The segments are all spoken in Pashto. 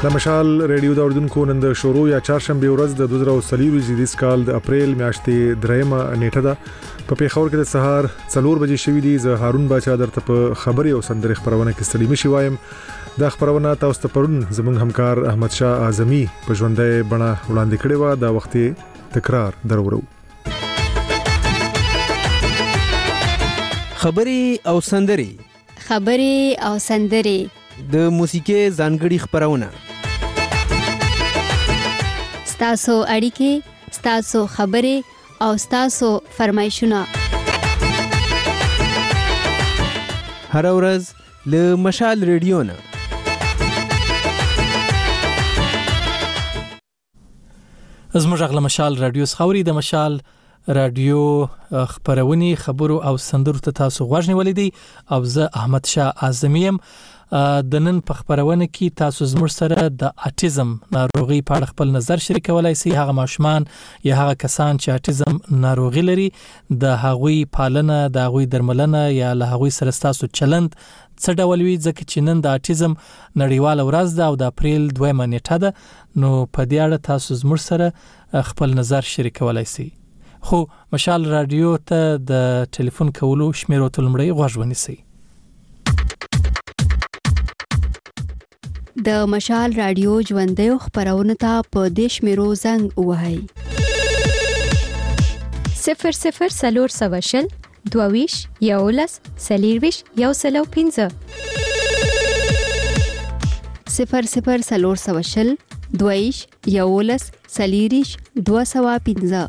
مشال ریډیو د اردوونکو نن د شروع یا چهارشنبه ورځ د 2023 کال د اپریل میاشتې 3مه نیټه ده. په پیښور کې د سهار 4 بجې شوې دي. زه هارون باچا درته په خبري او سندري خبرونه کې ستړي مشي وایم. دا خبرونه تاسو ته پرون زموږ همکار احمد شاه اعظمي په ژوندۍ بڼه وړاندې کړې و. دا وخت تکرار درورو. خبري او سندري د موسیقي ځانګړي خبرونه، ستاسو اړیکې، ستاسو خبرې او ستاسو فرمایشونه هر ورځ له مشال ریډیو نه. زموږ غږ مشال رادیو خوري د مشال رادیو خبرونی خبرو او سندرو ته تاسو غوږ نیولې دي او زه احمد شاه اعظمي يم. د نن په خبرونه کې تاسو زموږ سره د اټیزم ناروغي په اړه خپل نظر شریکولای شئ. هغه ماشومان یا هغه کسان چې اټیزم ناروغي لري د هغوی پالنه، د هغوی درملنه یا له هغوی سره تاسو چلند څه ډول وي، ځکه چې نن د اټیزم نړیواله ورځ ده او د اپریل 2مه نیټه ده. نو په دې اړه تاسو زموږ سره خپل نظر شریکولای شئ. خو مشال رادیو ته د ټلیفون کولو شمیرو ته لمړی غوږ ونیسئ. د مشال رادیو ژوندۍ خبرونه ته په دې شمیرو زنګ ووهئ: 00 22 11 40 105 00 22 11 40 205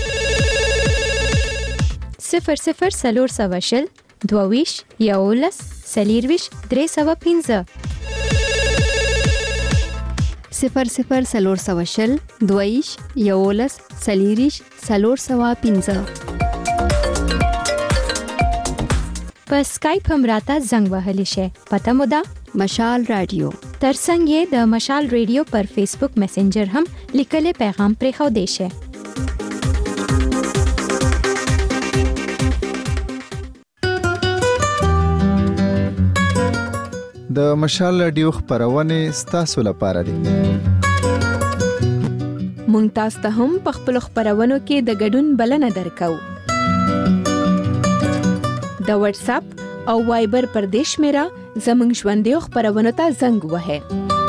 00 22 11 40 305 00 22 11 40 305. په سکایپ هم راته زنګ وهلی شي. پته مو ده مشال رادیو. ترڅنګ یې د مشال ریډیو پر فیسبوک میسنجر هم لیکلي پیغام پرېښو دی شي. د مشال رادیو خبرونه ستاسو لپاره دي. مونږ تاسو ته هم په خپل خبرونو کې د ګډون بلنه درکو. د واتس اپ او وایبر پر دیش میرا زمنګ ژوندۍ خبرونه ته زنګ وهه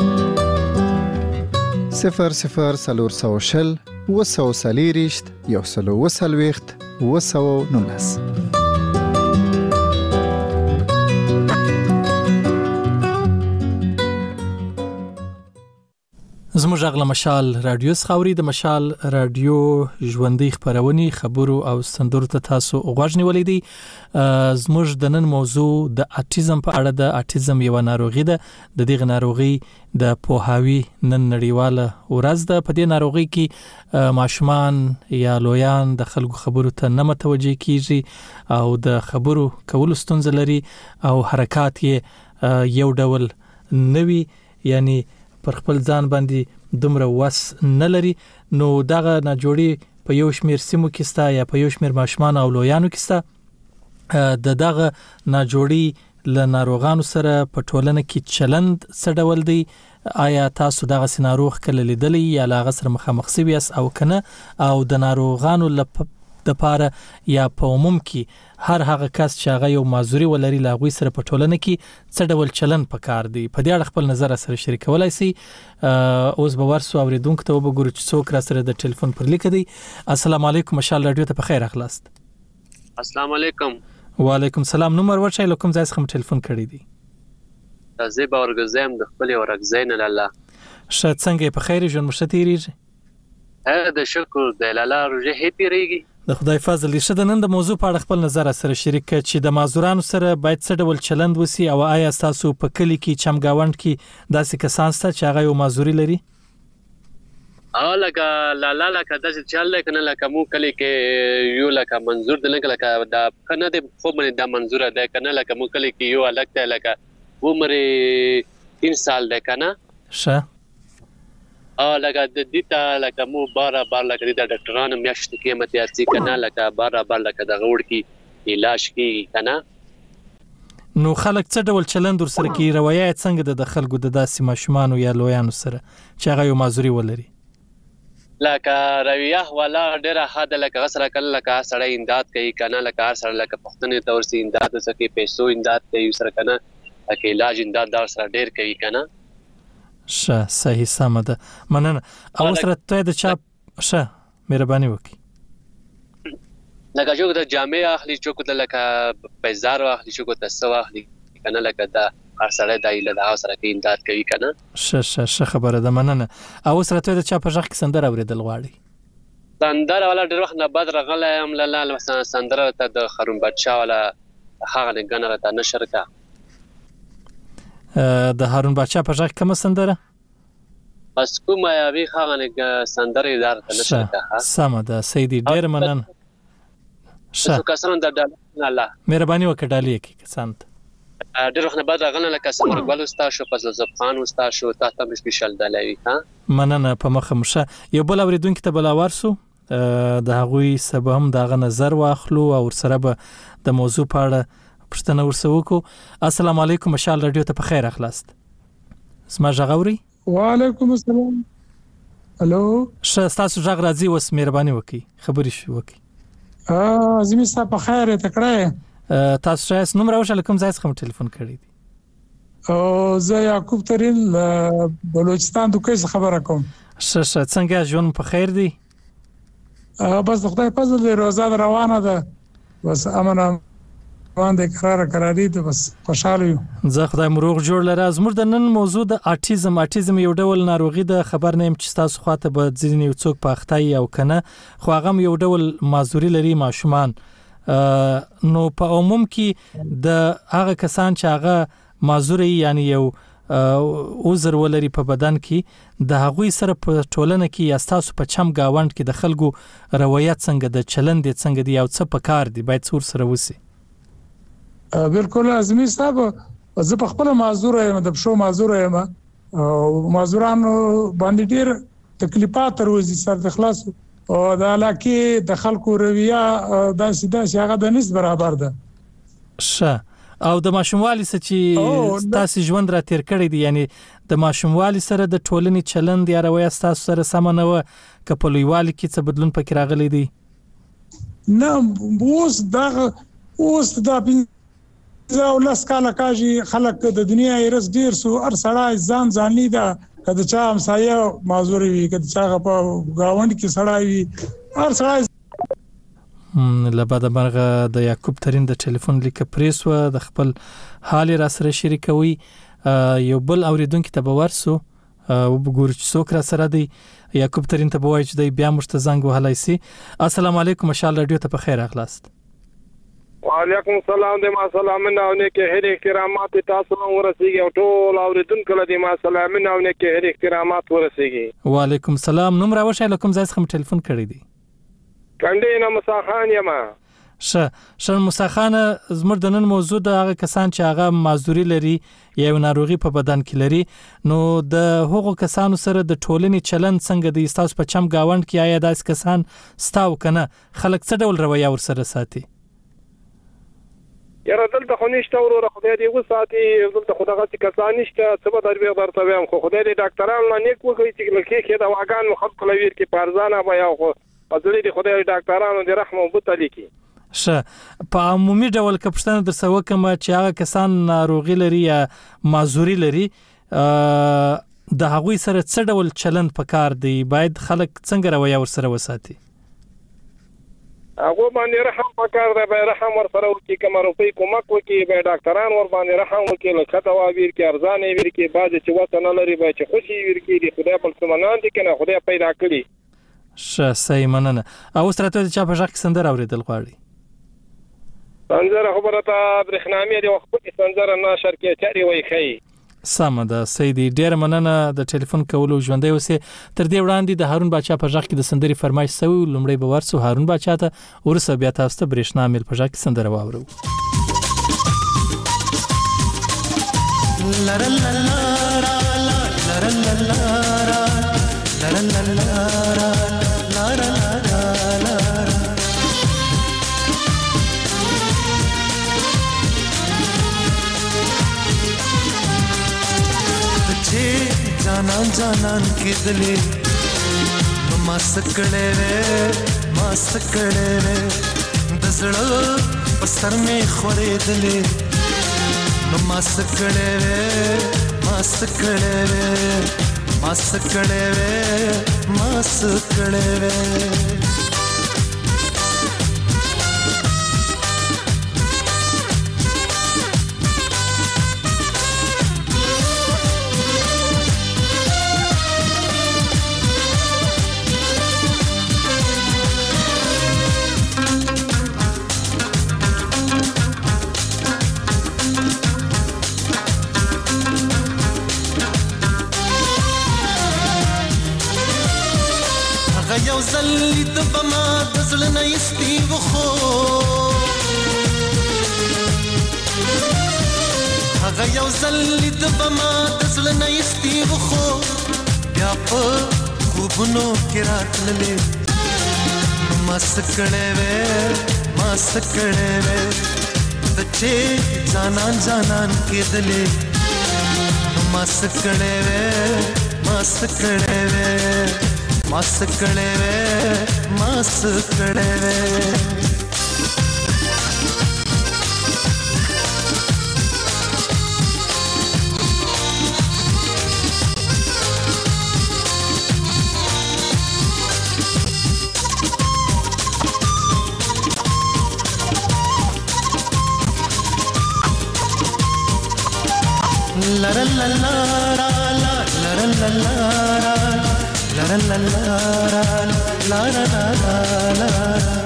00 240 119. زموږ غږ مشال رادیو خوري د مشال رادیو ژوندۍ خبرونی خبرو او سندرو ته تاسو غوږ نیولې دي. زموږ د نن موضوع د اټیزم په اړه ده. اټیزم یو ناروغي ده. د دې ناروغي د پوهاوی نن نړیواله ورځ ده. په دې ناروغي کې ماشومان یا لویان د خلکو خبرو ته نه متوجه کیږي او د خبرو کولو ستونزه لري او حرکات یې یو ډول نوي، یعنی پر خپل ځان باندې دومره وس نه لري. نو دغه ناجوړي په یو شمیر سیمو کې ستا یا په یو شمیر ماشومان او لویانو کې ستا. د دغه ناجوړي له ناروغانو سره په ټولنه کې چلند څه ډول دی؟ آیا تاسو دغه ناروغ کله لیدلی یا له هغه سره مخامخ شوي یاست او کنه؟ او د ناروغانو د پاره یا په عموم کې هر هغه کس چې هغه یو معذوري ولري له هغوی سره په ټولنه کې څه ډول چلند پکار دی؟ په دې اړه خپل نظر سره شریکولای شئ. اوس به ورسو اوریدونکو ته وګورو چې څوک را سره د ټلیفون پر لیک دی. السلام علیکم، مشال رادیو ته په خیر راغلاست. السلام علیکم. وعلیکم السلام. نومر ورشي لکم ځای څخه ټلیفون کړی دی؟ زه به ورګزم د خپل ورګزین لاله. شاید څنګه په خیر ژوند مشتریږي؟ د شکر د لاله روزه هپی ریږي. د خدای فضل دې شته. نن د موضوع په اړه خپل نظر سره شریک کړئ چې د معذورانو سره باید څه ډول چلند وسی او آیا تاسو په کلی کې چمګاوند کې داسې کسان شته چې هغه یو معذوري لري؟ لکه لاله لکه داسې چل کنه لکه مو کلی کې یو لکه منظور د لکه دا کنه د خو باندې د منظوره ده کنه لکه مو کلی کې یو الګ ته لکه عمر 3 سال ده کنه شه لکه د دې ته لکه مو بار لکه د ډاکټرانو میاشت قیمت یاسي کنه لکه بار لکه د غوړ کې علاج کې کنه. نو خلک څه ډول چلند ورسره کوي روایت څنګه د خلکو د داسې ماشومان یا لویانو سره چې هغه یو معذوري ولري لکه رویه والا ډیره حد لکه غسر کله لکه سړی امداد کوي کنه لکه هر سره لکه پښتنې تور سي امداد وسکي پیسو امداد کوي سره کنه لکه علاج امداد دار سره ډیر کوي کنه صحیح سم ده مننه او سره ته د چا مهرباني وکي لکه جو د جامع اخلي چوک د لکه پیزار اخلي چوک د سو اخلي کنه لکه دا هر سره د ایله د سره کې امداد کوي کنه ش خبره ده مننه او سره ته د چا په ځخ کې سندره اوریدل غواړي سندره ولا ډېر وخت نه بعد رغله ام لاله سندره ته د خرم بادشاه ولا هغه نه غنره ته نشر کا د هارون بادشاه په ځخ کوم سندره بس کومه یابي هغه نه سندره اداره ته نشر کا سم ده سیدی ډېر مننه شو کسان د الله مهرباني وکړه ډالۍ کې کسان ډېر وخت نه بعد راغله لکه سمر ګل استاد شو پس زب خان استاد شو تاسو هم سپیشل دلوي ها مننه په مخه مشه یو بل اوریدونکو ته بل ورسو د هغوی سبا هم دغه نظر واخلو او سره به د موضوع په اړه پښتنه ورسوکو السلام علیکم مشال رادیو ته په خیر اخلاست اسما جغوري وعلیکم السلام الو تاسو جغ راځي وس مهرباني وکړي خبري شو وکړي زمي صاحب په خیر ته کړه تاسو شایس نوم راوښه کوم ځای څخه ټلیفون کړی دی او زه یعقوب ترین بلوچستان دوکې خبره کوم څنګه ژوند په خیر دی بس خدای فضل دی روزه روانه ده بس امنه باندې قرار دي بس خوشاله یو زه خدای مروغ جوړ لره زموږ د نن موضوع د اټیزم یو ډول ناروغي د خبر نیم چې تاسو خواته به ځینې یو څوک په اختای او کنه خو هغه یو ډول معذوري لري ماشومان نو په عموم کې د هغه کسان چې هغه معذوري یعنی یو عذر ولري په بدن کې د هغوی سره په ټولنه کې یا تاسو په چم گاوند کې د خلکو روایت څنګه د چلند څنګه دی او څه په کار دی باید څور سره وسی بالکل ازمي صاحب زه په خپل معذور یم د بشو معذور یم او معذورانو باندې ډیر تکلیفات روزي سر د خلاص او د علاقه د خلکو رویه د سیده هغه د نس برابر ده او د ماشوموالي سره چې تاسو ژوند را تیر کړی دی یعنی د ماشوموالي سره د ټولنې چلند یا رویه تاسو سره سم نه و کپلویوالي کې څه بدلون پکې راغلی دی نه اوس دا زه ولس کاله کاږي خلک د دنیا ایرس ډیر سو ار سړی ځان لیدا کله چا همسایه معذور وي کله چا په گاوند کې سړی وي ار سړی لبعد مرغه د یعقوب ترین د ټلیفون لیک پریس و د خپل حال را سره شریکوي یو بل اوریدونکو ته باورسو او وګورئ چې څوک را سره دی یعقوب ترین ته بوای چې د بیا مرته زنګ وهلای سي السلام علیکم مشال رادیو ته په خیر اخلاست وعلیکم السلام د ما سلامونه او نیک هر احترامات تاسو ورسیږي او ټول اوریدونکو د ما سلامونه او نیک هر احترامات ورسیږي وعلیکم السلام نوم راوښه لکم ځای څخه ټلیفون کړی دی کنده نه مساخان یم شر مساخان زموږ د نن موضوع د هغه کسان چې هغه معذوري لري یا ناروغي په بدن کې لري نو د هغو کسانو سره د ټولنې چلند څنګه دی تاسو په چم گاوند کې آیا داس کسان ستاو کنه خلک څه ډول رویه ور سره ساتي یاره دلته خو نشته وروره خدای دې وساتي دلته خدای غږی کسان نشته څه به دربیغ درته وایم خو خدای دې ډاکټرانو نه نیک وکړي چې لکه کې دا واګان مو خلق لویر کې پارزانه بیا خو فضل دې خدای ډاکټرانو دې رحم او بوت لیکي په عمومي ډول کپشتنه در سوه کوم چې هغه کسان ناروغي لري یا معذوري لري د هغوی سره څه ډول چلند پکار دی باید خلک څنګه رویه ور سره وساتي هغه باندې رحم پکار دی به رحم ور سره وکي کوم روپی کومک وکي به ډاکټران ور باندې رحم وکي لکه دا ویر کې ارزانه ویر کې باز چې وته نه لري به چې خوشي ویر کې خدای په سمنان دي کنه خدای پیدا کړی صحیح مننه او سترته چې په ځکه سندر اوریدل غواړي سندر خبره ته برښنامي دی وخت کې سندر نه شرکت چاري وای خي سم ده سیدی ډیر مننه د ټلیفون کولو ژوندۍ اوسه تر دې وړاندې د هارون بچا په ځخ کې د سندري فرمایش سوي لومړی به ورسو هارون بچا ته ورسه بیا تاسو ته برېښنا مل په ځخ کې سندره واورو جانان جانان کېدلې ما سکړې ما سکړې د زړه په سر مې خورېدلې ما سکړې ما سکړې ما سکړې ما سکړې یو زلی د بما د زړه نه ایستي وخو هغه یو زلی د بما د زړه نه ایستي وخو بیا په خوبونو کې راتللې ما سکړې ما سکړې د چې جانان جانان کېدلې ما سکړې ما سکړې मस्त कड़े वे मस्त कड़े वे la la la la la la la la la la la la la la la la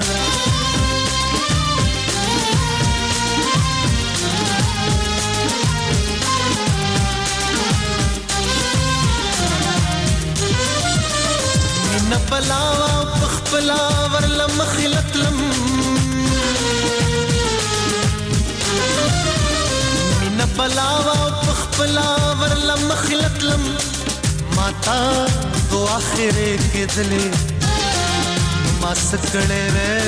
من بلاوا بخبلا ورلا مخلتلم من بلاوا بخبلا ورلا مخلتلم माता तो आखिरे के दिले मस्कड़े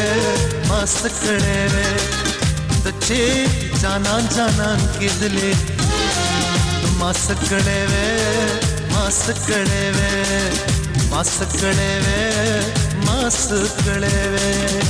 वे तचे जानान जानान के दिले मस्कड़े वे मस्कड़े वे मस्कड़े वे मस्कड़े वे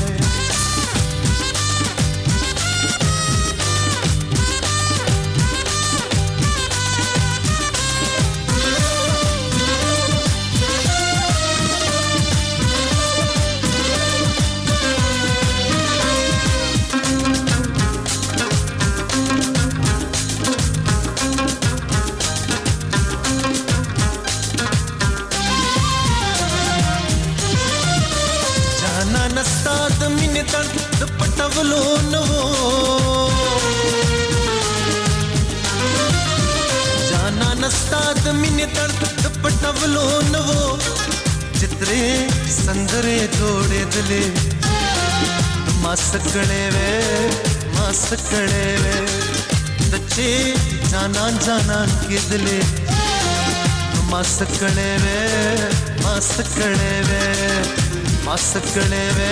जाना नस्ताद मिने दर्द पटवलो नवो चित्रे संदरे जोड़े दिले मस्कड़े वे तचे जानान जानान के दिले मस्कड़े वे मस्कड़े वे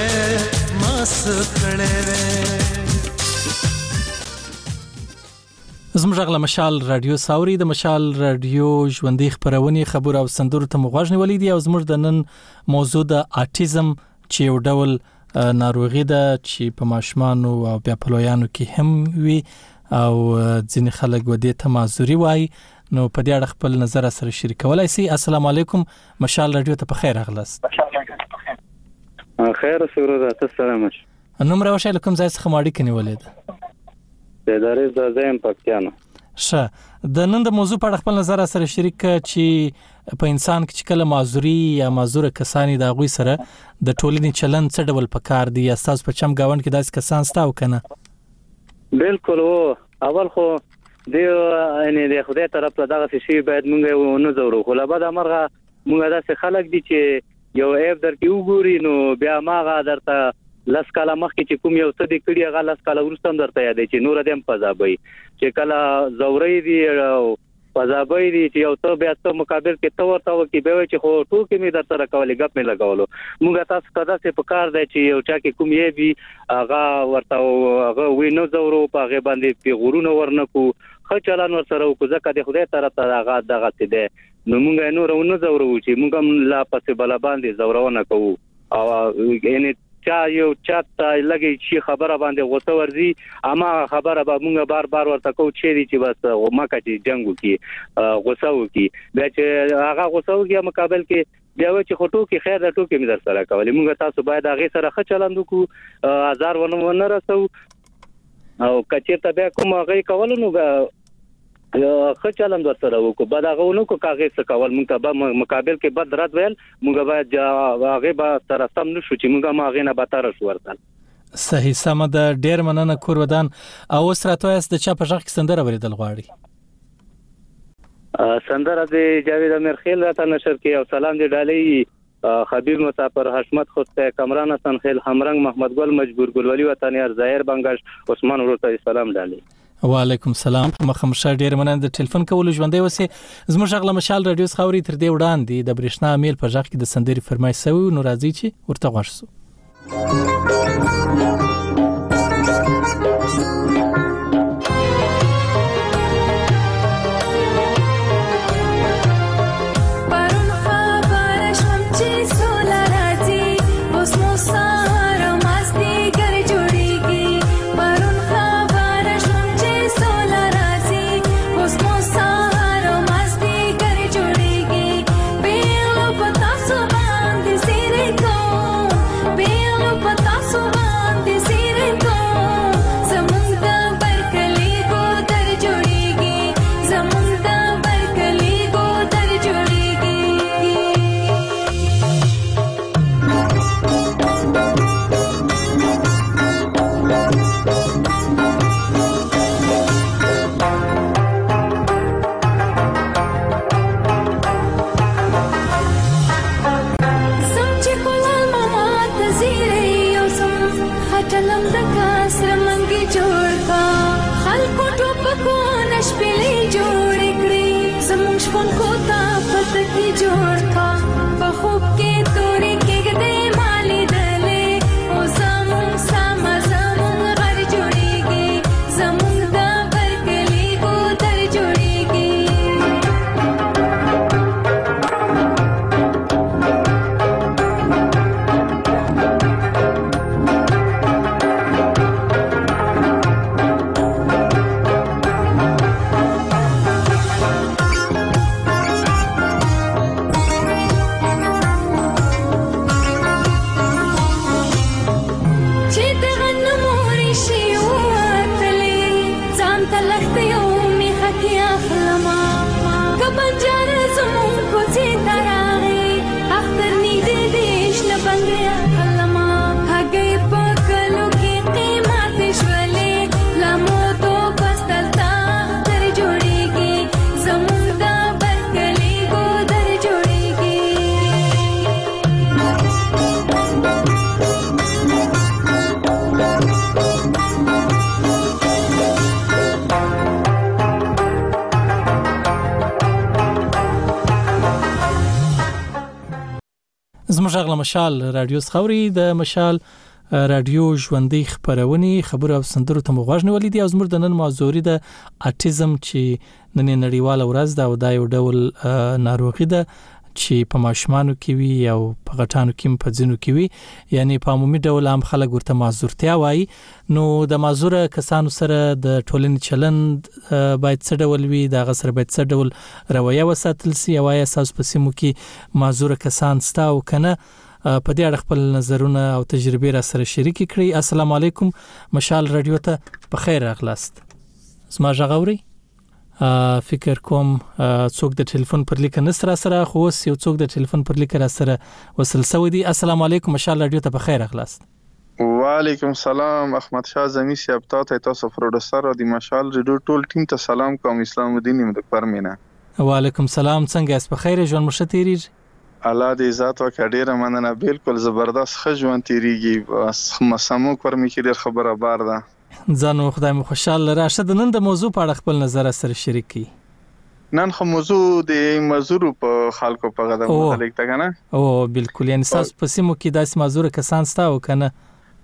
زموږ غلا مشال رادیو ساوري د مشال رادیو ژوندۍ خبرونه خبر او سندرو ته مغواژ نیولې دي او زموږ د نن موضوع د اټیزم چې یو ډول ناروغي ده چې په ماشومانو او بیا په لویانو کې هم وي او ځینې خلک ودې ته معذوري وایي نو په دې اړه خپل نظر سره شریکولای شي. السلام علیکم مشال رادیو ته په خیر اغلاست. خیر سره تاسو سلام. نوم راوښه کوم ځای څخه ماړی کني ولید د داري د زم پکتیانو. ښه د نن د موضوع په اړه خپل نظر سره شریک چې په انسان کې کله معذوري یا معذور کسانی د غوي سره د ټولنې چلن څه ډول پکار دی یا تاسو په چم گاوند کې داس کسان ستاو کنه؟ بالکل وو اول خو د ان د خدای طرف ته دغه شی باید مونږ ونه زورو خو لا بعد امرغه مونږ داسې خلک دي چې یو ایب درکې وګوري نو بیا ماغه درته لاس کاله مخکې چې کوم یو څه د کړي هغه لاس کاله ورسته درته یادې چې نور دیم فضابي چې کله زوري دي او فضابي دي چې یو څه بیا څه مقابل کې تور تاو کې به چې خو ټوکې می درته راکولې غپ می لګاولو مونږ تاسو کدا څه په کار دی چې یو چا کې کوم یې بي هغه ورته هغه وینو زورو په غي باندې په غرونه ورنکو خو چلان ور سره کو ځکه د خدای طرف ته هغه دغه څه دی نو موږ نور ونه زورو چې موږ هم لا پسې بل باندې زورونه کوو او یعنی چا یو چاته لګي چې خبره باندې غوسه ورزي اما خبره به موږ بار بار ورته کوو چې بس ماکه چې جنگ وکي غوسه وکي بیا چې هغه غوسه وکي مقابل کې بیا چې خټو کې خیر د ټوکې مې در سره کولې موږ تاسو باید هغه سره ښه چلند وکړو هزار ونه رسو او کچېرته بیا کوم هغه کول نو ښه چلند ور سره وکړو بعد هغه نو کو کاغه څه کول موږ ته مقابل کې بد رد ویل موږ باید هغه به سره سم نشو چې موږ ما هغه نه بتر شو ورتل صحیح سم د ډیر مننه کور ودان او سره تاسو د چا په ځخ کې سندره وریدل غواړي سندره د جاوید امرخیل راته نشر کې او سلام دی ډالۍ خبیر مسافر حشمت خوسته کمران حسن خیل همرنګ محمد ګل مجبور ګلولی وطنیار ظاهر بنگش عثمان ورته سلام ډالۍ وعلیکم السلام مخمشه ډیر مننه د ټلیفون کول ژوندې وسه زموږ غلا مشال رادیو خاوري تر دې وړاندې د برېښنا میل په ځخ کې د سندري فرمایش سوي نو راځي چې ورته غوښسو زموږ غلا مشال رادیو خاوري د مشال رادیو ژوندۍ خبرونه خبر او سندرو ته مغوښنه ولیدي او زموږ د نن موضوعي د اټیزم چې نن نړیواله ورځ ده او دا یو ډول ناروغي ده چې په ماشومانو کې وي او په غټانو کې په ځینو کې وي یعنی په عمومي ډول هم خلک ورته معذورتیا وایي نو د معذوره کسانو سره د ټولنې چلند باید څه ډول وي دا غسر باید څه ډول رویه وساتل سي او اساس په سیمو کې معذوره کسان ستا او کنه په دې اړه خپل نظرونه او تجربې را سره شریک کړئ السلام علیکم مشال رادیو ته په خیر راغلاست زما ژغوري فکر کوم څوک د ټلیفون پر لیک نسره سره خو یو څوک د ټلیفون پر لیک را سره وصل سوي دي السلام علیکم مشال رادیو ته په خیر راغلاست وعلیکم سلام احمد شاه زمي صاحب تاسو پروډوسر او د مشال رادیو ټول ټیم ته سلام کوم اسلام الدین مدکر مینا وعلیکم سلام څنګه اس په خیر ژوند مشه تیریږي الله دې عزت وکړي ډیره مننه بالکل زبردست ژوند تیریږي مسمو کور می کې خبره بار ده ځانو خدای مو خوشاله راشه د نن د موضوع په اړه خپل نظر سره شریک کړئ نن خو موضوع د مزور په خلکو په غدا متعلق ده کنه او بالکل یعنی تاسو په سیمو کې داسې مزور کسان ستا او کنه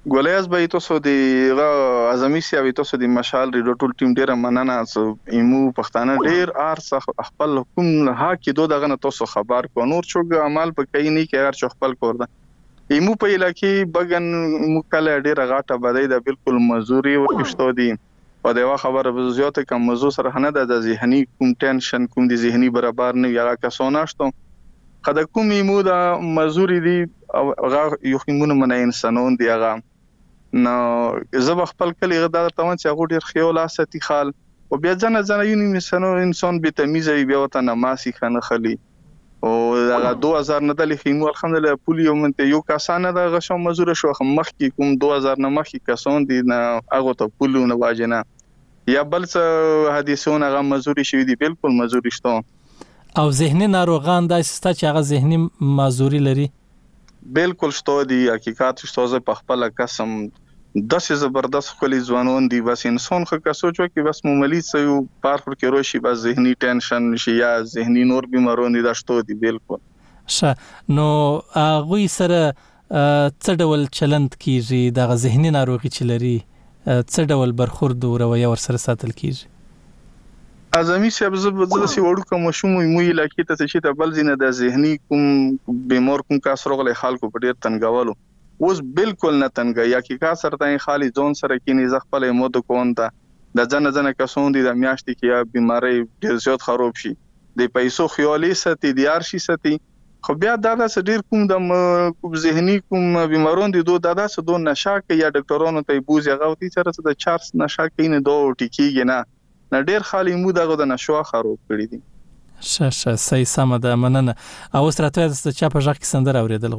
ګولیاز به تاسو د اعظمي سیاوي تاسو د مشال ریډو ټول ټیم ډیره مننه ایمو پښتانه ډیر ارڅ خپل حکم ها کې دوه دغه تاسو خبر کو نور چوغ عمل په کای نه کې هر چ خپل کور ده ایمو په علاقې بغن مکله ډیره غاټه بدای ده بالکل مزوري ورکشتو دي په دغه خبره زیاته کم موضوع سره نه ده د ذهني کوم ټنشن کوم د ذهني برابر نه یا کسوناشتو خدای کوم ایمو دا مزوري دي او هغه یو خمونه من انسانون دي هغه نو زه خپل کلی غدا تمن چې هغه ډیر خیال اساتی خال او بیا ځنه یو انسان به تمیز بیا وته نماسي خنه خلی او هغه 2000 نه د خیمو الحمدلله پولیو منته یو کسانه د غشو مزور شو مخ کې کوم 2000 نه مخ کې کسان دي نه هغه ته پولیو نه واجنه یا بل څه حدیثونه هغه مزوري شوی دي بالکل مزوري شته او ذهني ناروغان د استا چې هغه ذهني معذوري لري بالکل شته دي حقیقت شته زه په خپل قسم داسې زبردست خولي ځوانون دي بس انسان خو که سوچو کې بس معمولی څه پارخور کې روشي بس ذهني ټنشن شي یا ذهني نور بیمارون دي شته دي بالکل نو هغه سره څه ډول چلند کیږي د ذهني ناروغي چې لري څه ډول برخورد او رویه ور سره ساتل کیږي اعظمي صاحب زبردستي وړو کوم شوم مو علاقې ته چې ته بل زینه د ذهني کوم بیمار کوم کاسرغله خلکو په ډیر تنګولو اوس بالکل نه تنګ یا کې کا سره خالي ځون سره کې نه زغپل مود کوونته د ځنه کسون دي د میاشتې کې یا بیماری ډیر زیات خراب شي د پیسو خیالي ستي د ارشي ستي خو بیا دا ډیر کوم د ذهني کوم بیمارون دي دوه دا څه دوه نشه کې یا ډاکټرانو ته بوزي غوتی سره د چارس نشه کې نه دوه ټیکيږي نه ډیر خالي مو دغه د نشو خراب کړی دي شه صحیح سم ده مننه او ستراته د چا په ځخ کې سندره اوریدل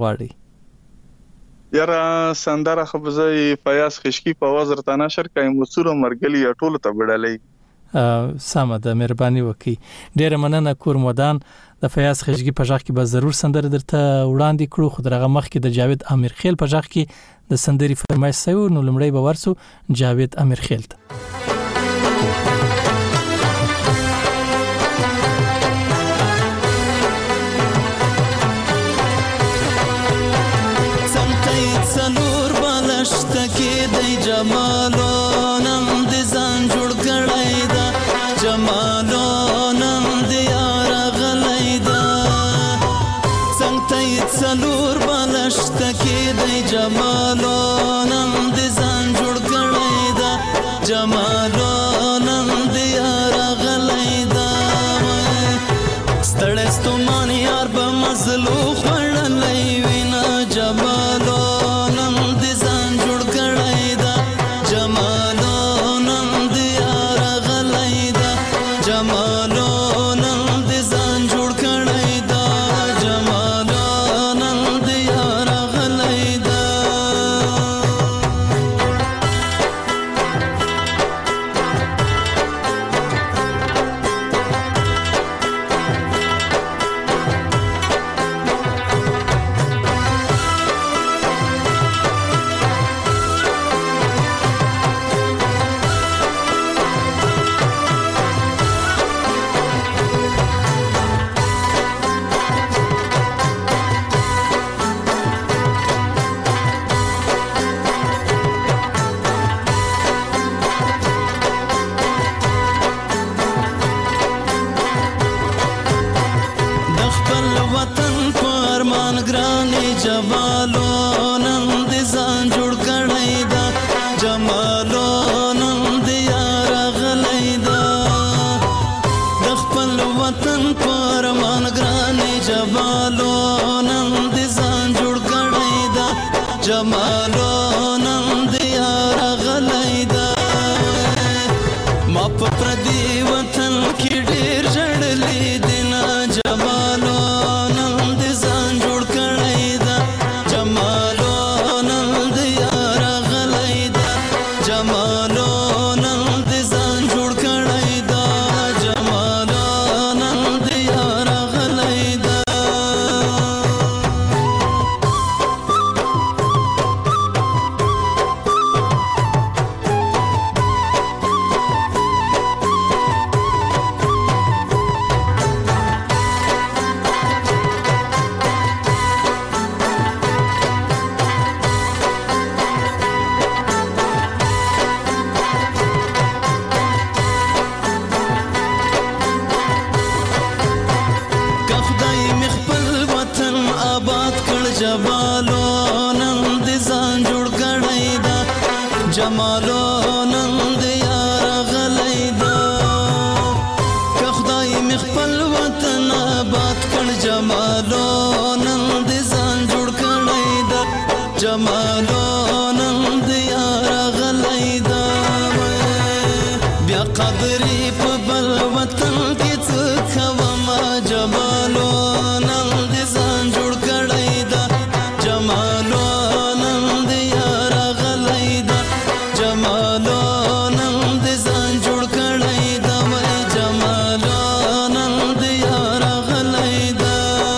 غواړي یاره سندره خبزه فیاض خشکی په आवाज رته نشر کای مصور مرګلی ټول ته وړلې سم ده مهرباني وکي ډیر مننه کورمدان د فیاض خشکی په ځخ کې به ضرور سندره درته وړاندې کړو خو درغه مخ کې د جاوید امیر خیل په ځخ کې د سندري فرمایش سوي نو لمړی به ورسو جاوید امیر خیل ته جمالو نم د ځان جوړ کړی دا جمالو نم د یار غلی دا څنګه څلور بالشت کې د جمالو نم د ځان جوړ کړی دا جمالو نم د یار غلی دا ستړی ستومان یار به مزلو خړلې وینا جمالو جمالو نن د یار غلیدا که خدای مخفل وطن آباد کړ جمالو نن د ځان جوړ کړی دا جمالو نن د یار غلیدا بیا قدرې په بل وطن کې څه کوم جمالو نن د ځان جوړ کړی دا جمالو نن د یار غلیدا جمالو نن د ځان جوړ کړی دا جمالو نن د یار غلیدا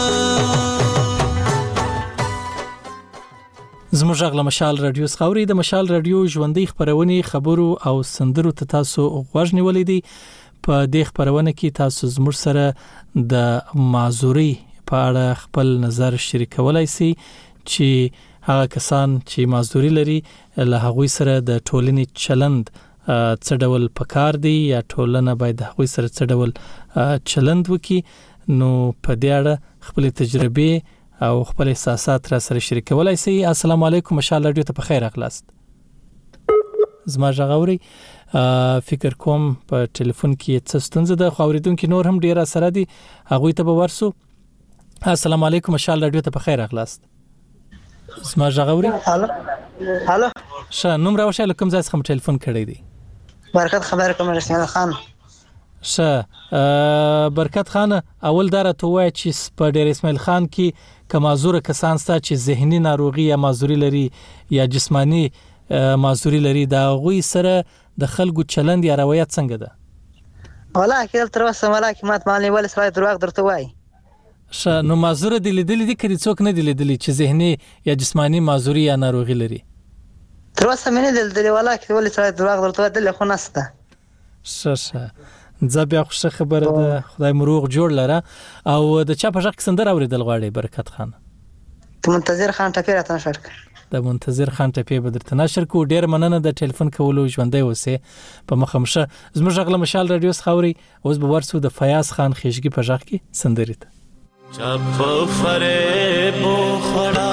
زموږ غږ له مشال رادیو څخه اوري د مشال رادیو ژوندۍ خبرونه خبرو او سندرو ته تاسو غوږ نیولې دي په دې خبرونه کې تاسو زموږ سره د معذوري په اړه خپل نظر شریکولای شئ چې هغه کسان چې معذوري لري له هغوی سره د ټولنې چلند څه ډول پکار دی یا ټولنه باید هغوی سره څه ډول چلند وکړي نو په دې اړه خپل تجربه او خپل احساسات را سره شریکولای شئ. السلام علیکم مشال رادیو ته په خیر اخلاص زما ژغوري فکر کوم په ټلیفون کې څه ستونزه ده خو اوریدونکو نور هم ډیر سره دي هغه ته به ورسو. السلام علیکم مشال رادیو ته په خیر اخلاص زما ژغوري هالو شه نوم راوشه لکم ځای څخه ټلیفون کړی دی برکت خبر کوم رسول خان شه برکت خان اول دره تو وای چې په ډیر اسماعیل خان کې کمازور کسان ستا چې ذهني ناروغي یا معذوري لري یا جسمانی معذوري لري دا غوي سره د خلکو چلند یا روایت څنګه ده والله کې تر اوسه ملاک مات مالي ول سره دروغ درته وای شه نو معذور دي لیدل دي کړي څوک نه دي لیدل چې ذهني یا جسمانی معذوري یا ناروغي لري تر اوسه مې نه دل والله کې ول سره دروغ درته دل خو نسته شه زبیا خوش خبره ده خدای مروغ جوړ لره او د چا په ځخ سندر اوریدل غواړي برکت خان ته منتظر خان ټپی راته نشر د منتظر خان ټپی به درته نشر کو ډیر مننه د ټلیفون کولو ژوندۍ اوسه په مخمشه زموږ غل مشال رادیو خوري اوس به ورسو د فیاض خان خېشګي په ځخ کې سندري ته چپ فریب خړا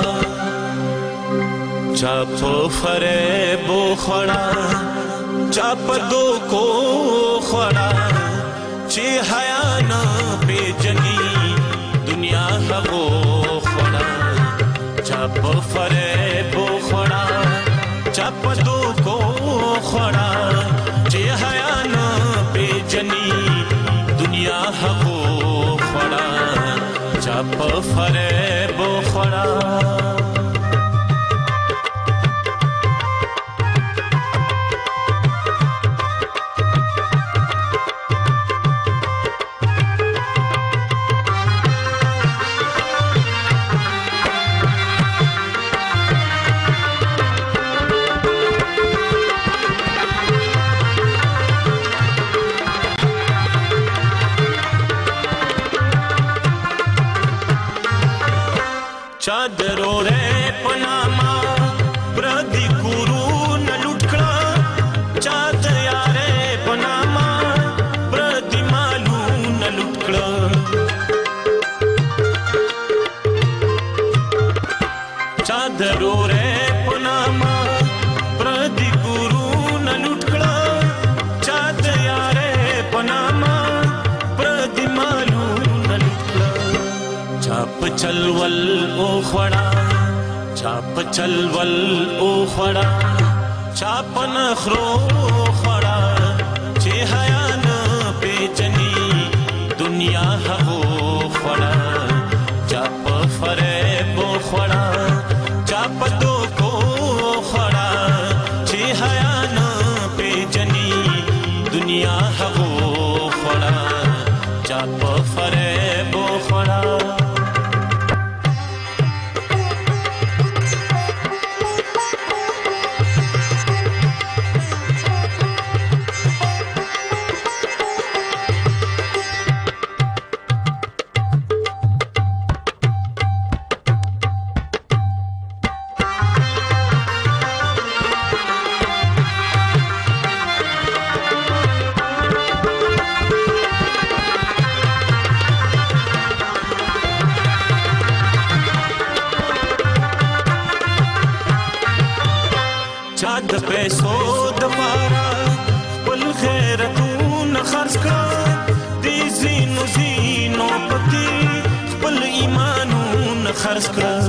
چپ فریب خړا چپ دو کو خړا چې حیا نه پیجنی دنیا هغو خړا چپ فریب خړا چپ دو کو خړا چې حیا نه پیجنی دنیا هغو خړا چپ فریب خړا चादरो रे पनामा प्रदी कुरू न लुटकड़ा चाद यारे पनामा प्रदी मालू न लुटकड़ा चादरो रे पनामा प्रदी कुरू न लुटकड़ा चाद यारे पनामा प्रदी मालू न लुटकड़ा चाप चलवल ओ खड़ा चाप चलवल ओ खड़ा चाप नखरो खड़ा चे हया न पेचनी दुनिया हगो खड़ा चाप फरेब खड़ा चाप दो को खड़ा चे हया न पेचनी दुनिया हगो खड़ा चाप फरेब खड़ा چا د پیسو د پاره خپل غیرتونه خرڅ کړه دې زینو زینو پکې خپل ایمانونه خرڅ کړه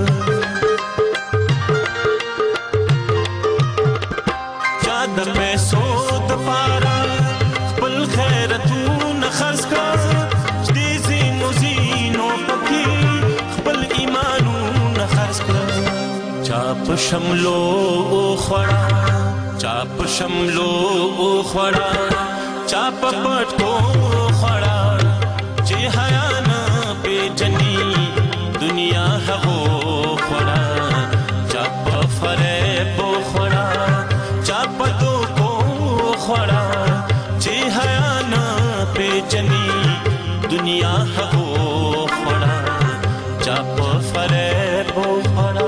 چا د پیسو د پاره خپل غیرتونه خرڅ کړه دې زینو زینو پکې خپل ایمانونه خرڅ کړه چا په شملو خوړه چا په شملو خوړه چا په پټو خوړه چې حیا نه پیژني دنیا هغو خوړه چا په فریب خوړه چا په دوکو خوړه چې حیا نه پیژني دنیا هغو خوړه چا په فریب خوړه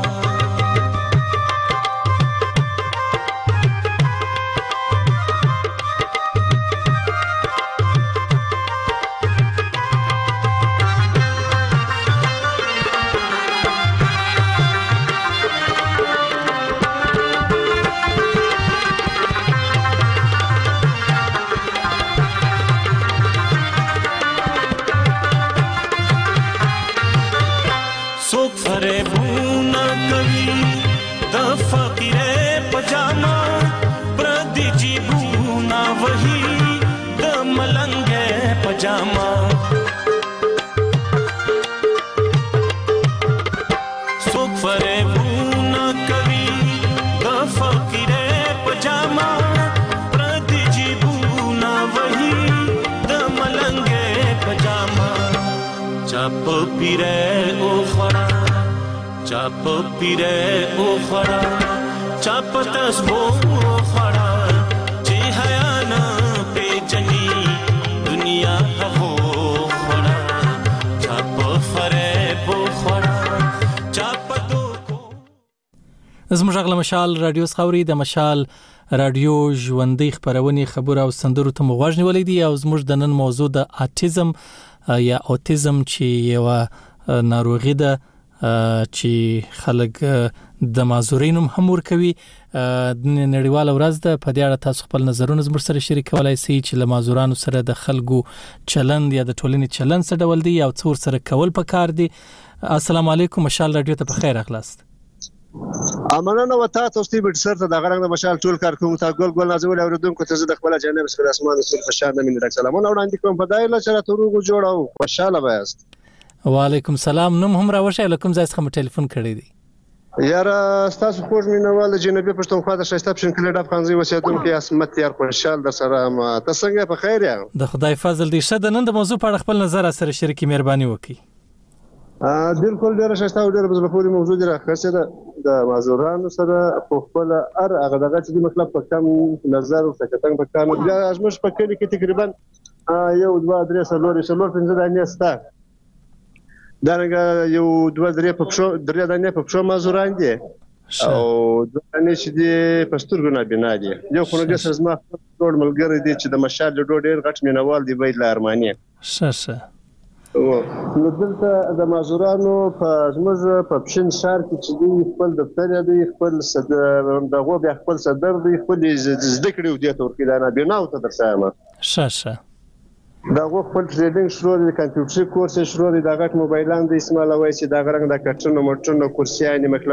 چاپ پیره او خړا چاپ تاسو خړا چې حیا نه پیژني دنیا هغو خړا چاپ فریب خړا چاپ دوکو زموږ غل مشال رادیو خاوري د مشال رادیو ژوندۍ خبرونه خبر او سندرو ته مغوښ نیولې دي او زموږ د نن موضوع د اټیزم یا اوټیزم چې یو ناروغي ده چې خلک د معذورینو هم ورکوي نړیواله ورځ ده په دې اړه تاسو خپل نظرونه زموږ سره شریکولای شئ چې له معذورانو سره د خلکو چلند یا د ټولنې چلند څه ډول دی او څور سره کول پکار دي السلام علیکم مشال رادیو ته په خیر اخلاص امنه وتا تاسو ته سر ته د غرنګ د مشال ټول کارکوم ته ګل نازول اوردونکو ته د خپل جناب سره اسمان رسول خوشاله مين رک سلامونه وړاندې کوم په دایله چې تروغ جوړاو خوشاله وایست وعلیکم سلام نوم هم راوښه لکم ځای څخه ټلیفون کړی دی یار تاسو خوږ مینوال جنوبي پښتونخوا د شایسته پښین کلی د افغانزي وسیدونکو اسمت یار خوشاله در سره ما تاسو څنګه په خیر یا د خدای فضل دې شه د نن د موضوع په اړه خپل نظر سره شریکي مهرباني وکړي بالکل ډیره شایسته او ډیره بزرګوري موضوع دی راخصه د معذورانو سره په خپل هغه دغه چې مطلب په کم نظر او څنګه په کار د ازمش په کلی کې تقریبا یو 2 3 4 5 دانې ستا دغه یو 2 3 په شو درې دانې په شو معذوران دي او دانې چې دي پسترګو نه بنا دي یو خلک سره زما ټول ملګری دي چې د مشال ډېر غټ مینوال دی ویل ارماني شه نو دلته د معذورانو په زموږ په پښین شهر کې چې دی خپل دفتر دی خپل دغه بیا خپل صدر دی خپل زده کړو دی ترکیه نه بناو ته درسامه شه دغه خپل ټریډینګ شروع دی کمپیوټر کورس شروع دی دغه موبایلان د اسماعیل وای چې دغه رنګ د کټونو مټونو کورسیانه مطلب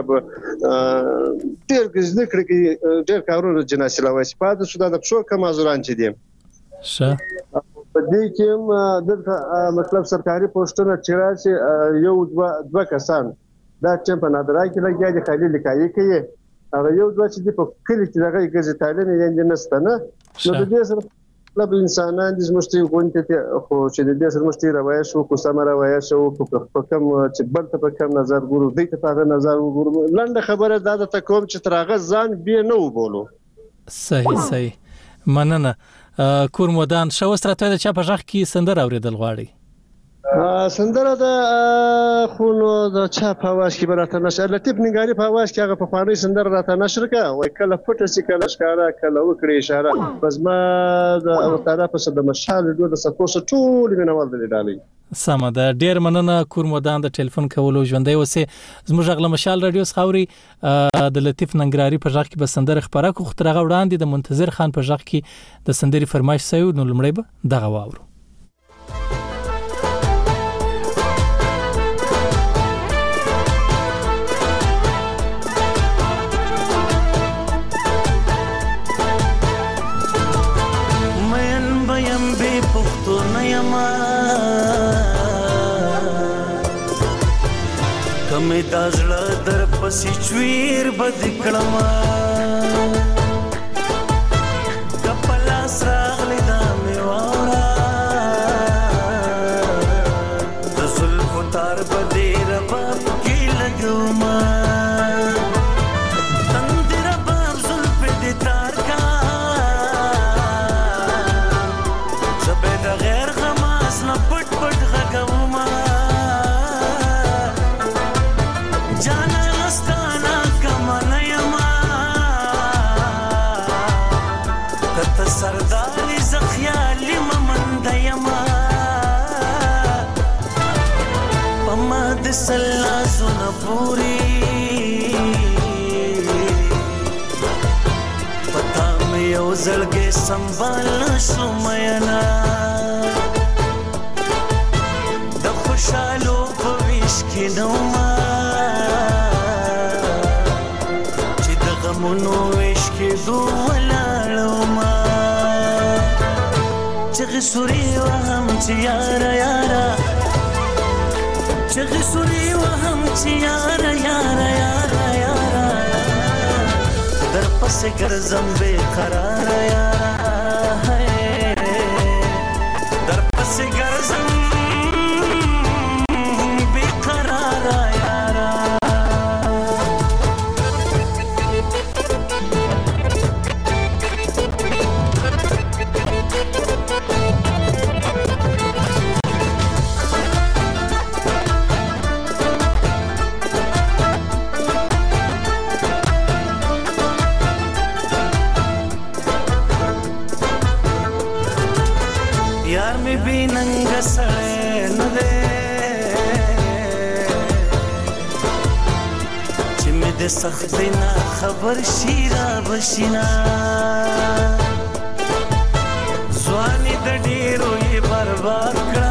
ډیر زده کړی ډیر کارونه جناسي لوي چې پاتې شو د شو کوم معذوران چې دي شه په دې کې دغه مطلب سرکاري پوسټونه چې راځي یو دوه کسان دا چې په نادرا کې لګیا دي خالي لیکایي کوي هغه یو دوه چې په کلی کې دغه غزي تعلیم یې نستنه نو د دې سره مطلب انسانان د زمشتي غونډه خو چې د دې سره مشتي روایت شو کو سم روایت شو په کوم چې بل ته په کوم نظر ګورو دې ته په نظر وګورو لنډه خبره دا د تکوم چې ترغه ځان به نه وبولو صحیح مننه کور مودان شو ستراتیجی چې په ځخ کې سندر اوریدل غواړي سندره د خونو د چا په आवाज کې براته نشر لطیف نګاری په आवाज کې هغه په خواني سندره راته نشر کا وای کله پټه سي کله ښکارا کله وکړي اشاره بس ما د او طرف څخه د مشال د سکوسه ټول مینوال دي ډالې سمه ده ډیر مننه کور مودان د ټلیفون کولو ژوندۍ وسه زموږ غل مشال رادیو خاوري د لطیف ننګراری په ځخ کې به سندره خبره کو خترغه وړاندې د منتظر خان په ځخ کې د سندري فرمایش سوي نو لمړی به دغه واورو کمه دازړه در پسې چویر بد کړما کپلا سراغلی دا میوارا د زلفو تار بدې رباب کې لګوما تندې رباب زلفې دې تار کا زبې د غیر غماز نه پټ پټ غږوما جانا لستانا کمانا یما کت سرداری زخیالی ممند یما پما دسلا زونا پوری پتا میں یو زلگے سنبال شمینا د خوشالو پویش کی نوما منو عشق دو ولالما چغ سوري وهم چ یارا یارا چغ سوري وهم چ یارا یارا یارا یارا در پس ګرځم بے قرار یارا در پس ګرځم بے قرار یارا ننګ سړی نه دی چې مې د سختۍ نه خبر شي را بشینا ځواني د ډېرو یې برباد کړه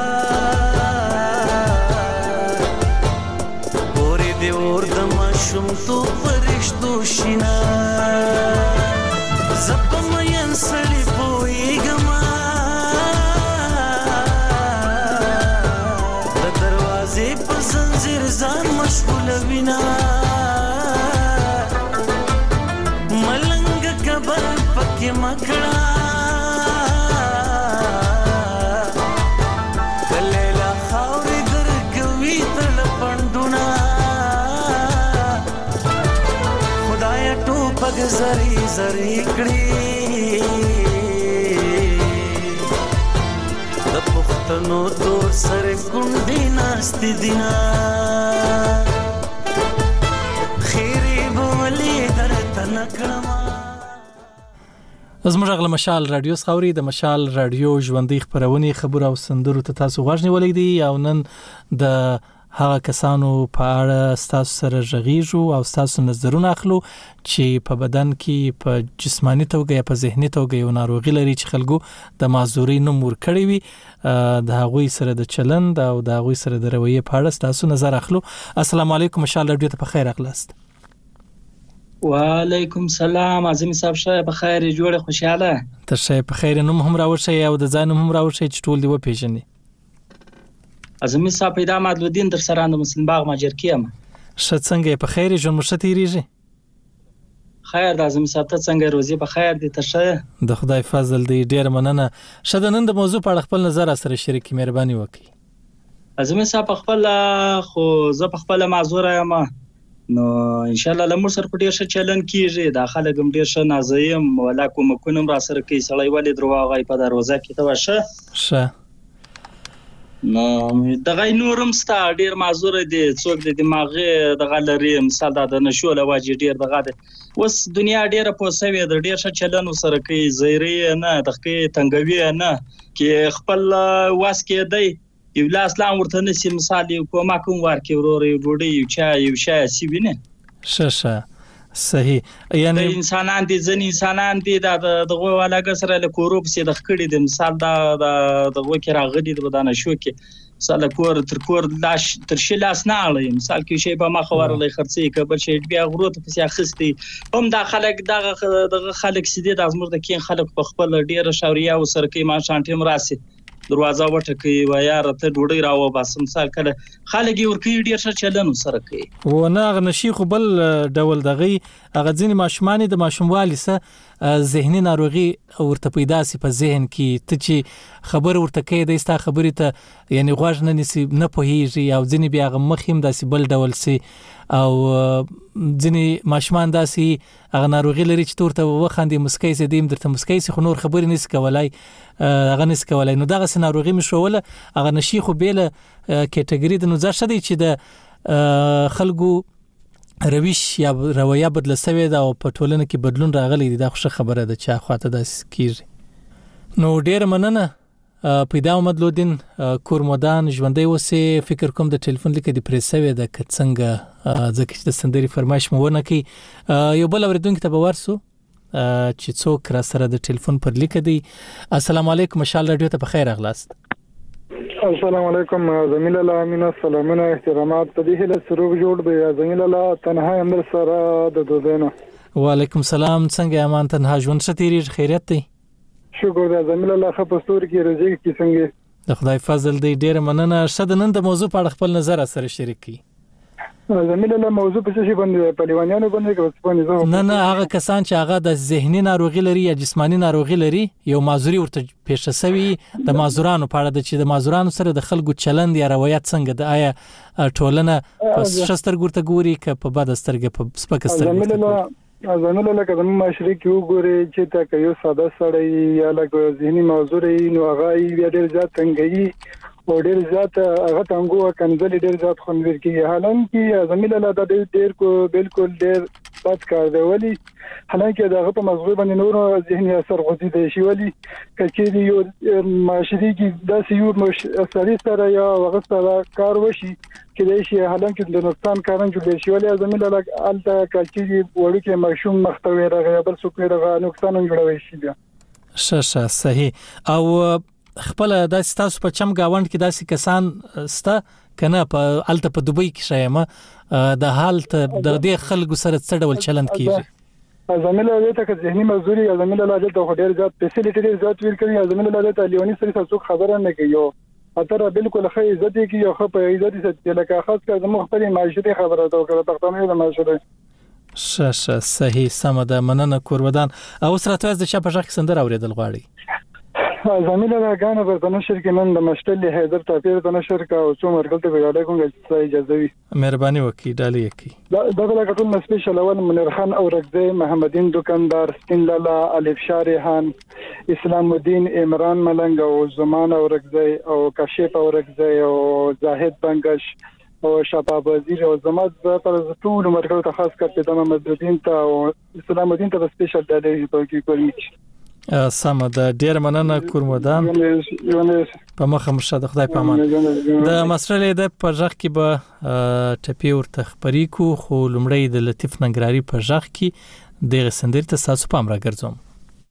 پورې دې اور د ماشومتوب په رشتو شینا زه په مین سړي پوهېږم زان مشغول وینا ملنګ کبر پکې مکړه کلیلا خاورې درګوي تل پندونه خدای ټوپک زری زری کړی د پښتنو تور سره ګونډې ناستې دینا زموږ غل مشال رادیو خاوري د مشال رادیو ژوندۍ خبرونه خبر او سندرو ته تاسو غوښنی ولګدي او نن د هغه کسانو په اړه تاسو سره ژغیږو او تاسو نظرونه اخلو چې په بدن کې په جسمانی توګه یا په ذهني توګه یو ناروغي لري چې خلکو د معذوري نوم ورکړي وي د هغوی سره د چلند او د هغوی سره د رویه په اړه تاسو نظر اخلو. السلام علیکم مشال رادیو ته په خیر اخلاست. وعلیکم السلام اعظم صاحب شه په خیر جوړه خوشاله ته شه په خیر نوم هم راوړی او د ځان هم راوړی چې ټول دی و پیژنې. اعظم صاحب پیدا مدلودین در سره د مسلم باغ ماجر کیم ش څنګه په خیر ژوند مشتیریږي خیر د اعظم صاحب ته څنګه روزي په خیر دي ته شه د خدای فضل دی ډیر مننه. شدنن د موضوع په اړه خپل نظر سره شریک مهرباني وکړئ. اعظم صاحب خپل خو زه په خپل معذور یم نو ان شاء الله لمر سره په ډیر ښه چلن کیږي د خلک هم ډیر ښه نازیم ولا کومکونم را سره کوي سړی ولې درواغ په دروازه کې ته وشه شه نو دغه نورم ستا ډیر معذور دي څوک د دماغي دغه لري مثال د نشو لواجی ډیر دغه اوس دنیا ډیره پوسوي د ډیر ښه چلن سره کوي زیری نه دغه تنګوي نه کې خپل واس کې دی یو لاس لا ورته نسی مثال کومه کوم ورکې وروري ډوډۍ یو شای سی وینه شه صحیح یعنی انسانان دي ځن انسانان دي دغه ولاګ سره له کوروب سي د خکړې د مثال دغه کې راغلي د بدانه شو کې مثال کور تر کور لاش تر شي لاس نه اړي مثال کې شی په مخ ورلې خرڅي کبل شي بیا غروت په سي اخستي هم د خلک دغه خلک سي د ازمر د کین خلک په خپل ډیره شاوریا او سرکې ما شانټیم راسي دروازه وټکي و یار ته ډوډۍ راو بس مثال کله خلک ورکی ډیر څه چلن سره کوي و نه غنشي خو بل ډول دغه اغه ځینې ماشومان د ماشوموالي سره ذهني ناروغي ورته پیدا سي په ذهن کې ته چې خبر ورته کوي د استا خبرې ته یعنی غوښ نه نسی نه پوهیږي او ځینې بیا غ مخیم داسې بل ډول سي او ځینې ماشومان داسې اغه ناروغي لري چې تورته وخاندي مسکای سي دیم درته مسکای سي خو نور خبرې نس کولای اغه نس کولای نو دغه سناروغي مشوله اغه نشي خو بیل کټګوري د نو ځا شدي چې د خلکو رویش یا رویه بدل سوي دا او په ټولنه کې بدلون راغلی دا خوشا خبره ده چې اخواته د کیږي نو ډیر مننه پیدا مدلودین کورمدان ژوندۍ وسه فکر کوم د ټلیفون لیک دی پریسوي د کڅنګ ځکه چې د سندري فرمایش مونه کی یو بل اوریدونکو ته ورسو چې څوک را سره د ټلیفون پر لیک دی السلام علیکم مشال رادیو ته بخیر اغلاست السلام علیکم زميل الله امين سلامونه احترامات په دې له سروب جوړ دی زميل الله تنها امر سره د دوزینه وعلیکم السلام څنګه امان تنها ژوند ستیری خیریت دی شکر دی زميل الله خپستور کې رزق کې څنګه د خدای فضل دی ډیر مننه شد نن د موضوع په اړه خپل نظر سره شریک کی زميل الله موضوع په څه باندې په لیوانیانو باندې کې په نه هغه کسان چې هغه د ذهني ناروغي لري یا جسمانی ناروغي لري یو معذوري ورته پیښ شوی د معذورانو په اړه د چې د معذورانو سره د خلکو چلند یا روایت څنګه د آیا ټولنه په شستر ګورته ګوري ک په بد سترګې په سپک سترګې زميل الله کله معاشري کې وګوري چې تا یو ساده سړی یا لکه ذهني معذوري نو هغه یې ډېر ځات څنګه او ډېر زیات هغه څنګه کنځل ډېر زیات خونور کی حالانکه زميل الله د ډېر کو بالکل ډېر بد کار دی ولی حالانکه دغه په مزغوب باندې نور ذهني اثر غوډي دی شي ولی کچې یو معاشري کې داسې یو سړی سره یا هغه سره کار وشي چې د شي حالانکه د نقصان کارن جوړ شي ولی زميل الله الته کچې وړو کې مشوم مختوي راغی بل څوک راغی نقصان جوړوي شي بیا شه صحیح او خپل د تاسو په چم گاوند کې داسې کسان ستا کنه په الته په دوبۍ کې شایمه د حالت د دې خلکو سره څه ډول چلند کیږي زميل الله ته ذهني مزدوري زميل الله ته ډېر زیات فیسیلیټي ډېر زیات ویل کوي زميل الله ته لیونی سره څوک خبره نه کوي اتره بالکل خې عزت کې یو خپ عزت ست لکه خاص کر د مختلفي معاشري خبره ته کړه پښتنه د معاشري شه صحیح سمده مننه کورودان او سره تاسو د چا په ځخ سندر اوریدل غواړي زميل الله غانه په نشر کې نن د مشتل حیدر تاپیر د نشر کا او څو مرګل ته ویاله کوم چې اجازه وي مهرباني وکي ډالې کی دا بل کټون سپیشل اول منیر خان او رغزه محمدین دکاندار سپین لالا الف شارحان اسلام الدین عمران ملنګ او زمان او رغزه او کاشف او رغزه او زاهد بنگش او شباب وزیر او زمات پر ټول مرګل ته خاص کر په محمد الدین ته او اسلام الدین ته سپیشل ډالې کوي کوي سم د ډیر مننه کورمدان په مخه مرشد خدای په امان د مسرلې د پرځخ کې به ټپی ورته خبرې کو خو لمړی د لطیف ننګراری پرځخ کې د غسندر ته تاسو پام را ګرځوم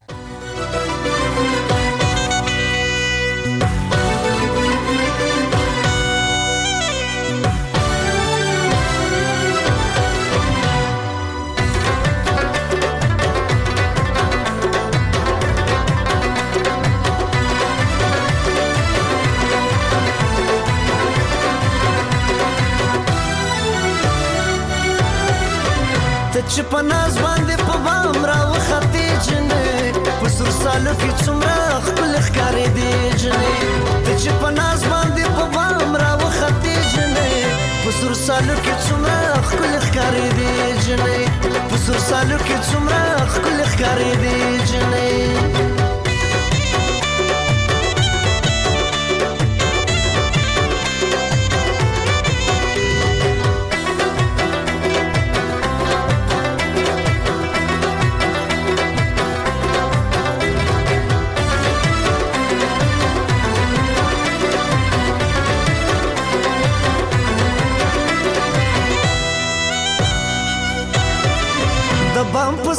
چې په ناز باندې په بام راو خطې جنې په سر سالو کې څومره خپل ښکارې دی جنې چې په ناز باندې په بام راو خطې جنې په سر سالو کې څومره خپل ښکارې دی جنې په سر سالو کې څومره خپل ښکارې دی جنې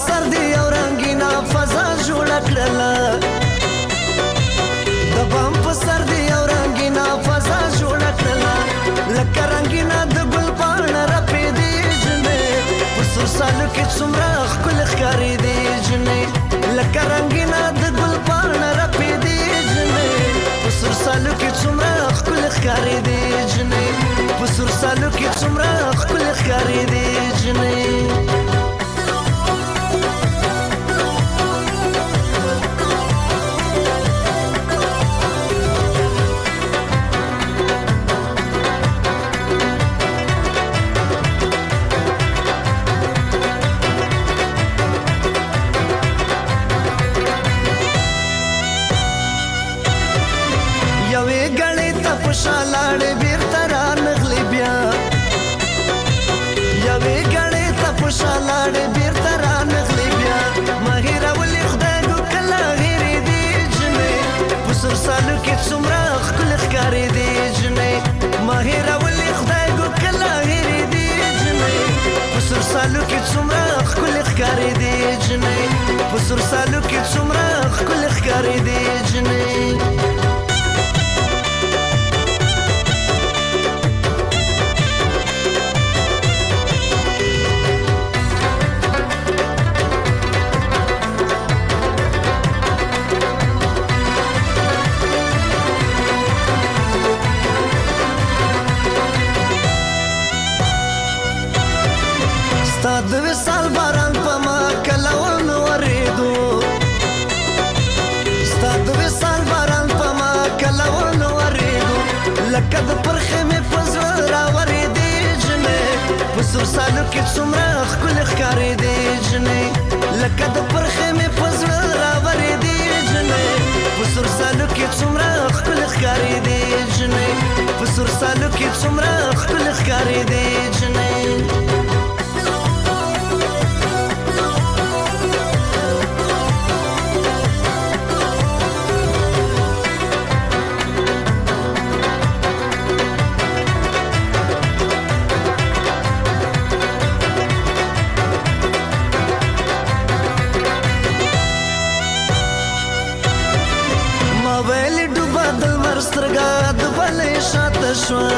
سر دی یو رنگینا فضا جوړ کړله د بام په سر دی یو رنگینا فضا جوړ کړله لکه رنگینا د ګل پاڼه رپې دی جنې په سر سالو کې څومره ښکلې ښکارې دی جنې لکه رنگینا د ګل پاڼه رپې دی جنې په سر سالو کې څومره ښکلې ښکارې دی جنې په سر سالو کې څومره ښکلې ښکارې دی جنې شالاړ بیرته را نغلی بیا یوې ګړې ته په شالاړ بیرته را نغلی بیا مهیره ولې خدای ګو کله هېرې دی جنې په سر سالو کې څومره ښکلې ښکارې دی جنې مهیره ولې خدای ګو کله هېرې دی جنې په سر سالو کې څومره ښکلې ښکارې دی جنې په سر سالو کې څومره ښکلې ښکارې دی جنې د وصال باران په ما کله ونه ورېدو ستا د وصال باران په ما کله ونه ورېدو لکه د پرخې مې په زړه راورېدې جنې په سر سالو کې څومره ښکلې ښکارېدې جنې لکه د پرخې مې په زړه راورېدې جنې په سر سالو کې څومره ښکلې ښکارېدې جنې په سر سالو کې څومره ښکلې ښکارېدې جنې سترګا د بلې شاته شوه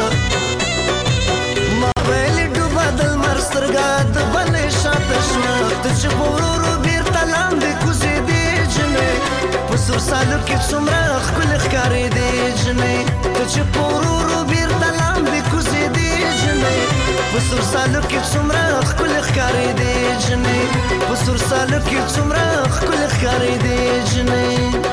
ما ویلې ډوبه د لمر سترګا د بلې شاته شوه ته چې په ورورو بېرته لاندې کوزېدې جنې په سر سالو کې څومره ښکلې ښکارېدې جنې ته چې په ورورو بېرته لاندې کوزېدې جنې په سر سالو کې څومره ښکلې ښکارېدې جنې په سر سالو کې څومره ښکلې ښکارېدې جنې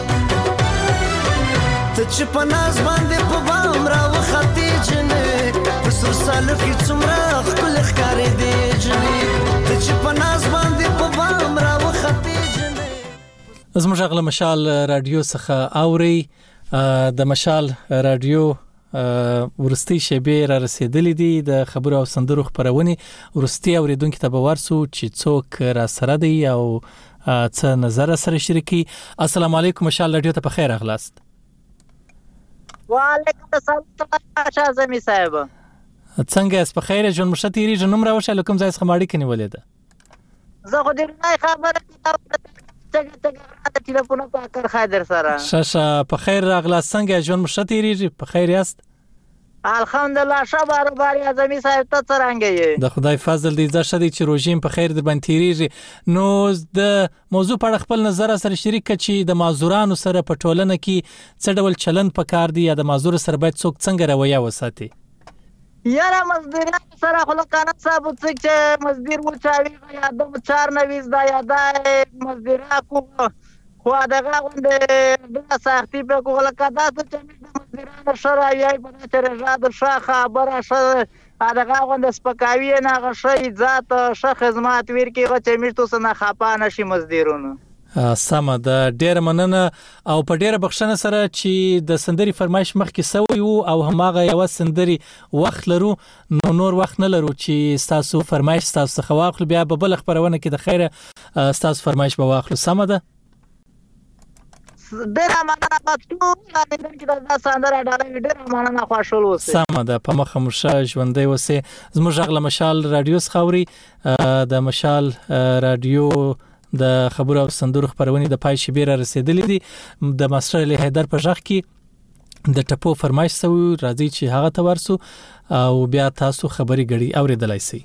ته چې په ناز باندې په بام راوختې جنې په سر سالو کې څومره ښکلې ښکارېدې جنې ته چې په ناز باندې په بام راوختې جنې زموږ غل مشال رادیو څخه اوري د مشال رادیو ورستي شبیر را رسیدلې دي د خبرو او سندرو خبرونه ورستي اوریدونکو ته باور سو چې څوک را سره دی او څه نظر سره شریکي. السلام علیکم مشال رادیو ته په خیر اغلاست. وعلیکم السلام شازمی صاحب څنګه اس په خیر جون مشتيري جنوم راوشه لکم ځای څخه ماړی کني ولید زه خو دې نه خبره څنګه ټلیفون په کار خاطر سره شاشه په خیر اغلا څنګه جون مشتيري په خیر یاست الحمدلله شبار باري اعظمي صاحب ته څنګه یې د خدای فضل دې زړه شدي چې روجیم په خیر در باندې تیریږي. نو د موضوع په اړه خپل نظر سره شریک کړئ چې د معذورانو سره په ټولنه کې څه ډول چلند پکار دی یا د معذور سره باید څوک څنګه رویه وساتي. یاره مزدوران سره خلکانه صاحب چې مزدور و چاوي یا د 4 دا یا د مزدورا کو خو دغه غونډه د سختي په کوله کدا چې مزدوران شرع یې په چې رجاد شاخه خبره شوه دغه غونډه سپکاوي نه غشي ذات ش خدمات ور کې چې میشتو سره خپانه شي مزدورونو سم د ډیر مننه او په ډیر بخښنه سره چې د سندري فرمایش مخکې سوی او هماغه یو سندري وخت لرو نو نور وخت نه لرو چې تاسو فرمایش تاسو خواخل بیا په بل خبرونه کې د خیره تاسو فرمایش به واخلو. سم ده ډیر مننه تاسو باندې چې دا سندره ډاله ډیر مننه خوشحال اوسئ. سم ده په مخه مرشه ژوندۍ اوسئ. زموږ غل مشال رادیو خاوري د مشال رادیو د خبرو او سندرو خبرونه د پای شبيره رسیدلې دي د ماستر علي حیدر په ځخ کې د ټپو فرمایش سو راځي چې هغه ته ورسو او بیا تاسو خبري غړي اوریدلای شئ.